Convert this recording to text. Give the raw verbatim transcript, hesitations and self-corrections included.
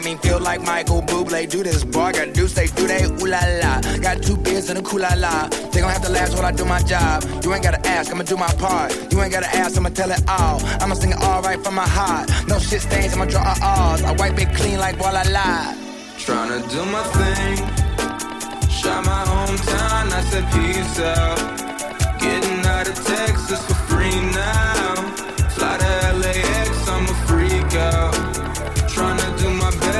Me feel like Michael Bublé, do this bar, gotta do say do they ooh la la. Got two beers and a cool la la. They gon' have to last while I do my job. You ain't gotta ask, I'ma do my part. You ain't gotta ask, I'ma tell it all. I'ma sing it all right from my heart. No shit stains, I'ma draw R's. I wipe it clean like voila la. Tryna do my thing. Shot my hometown, I said peace out. Getting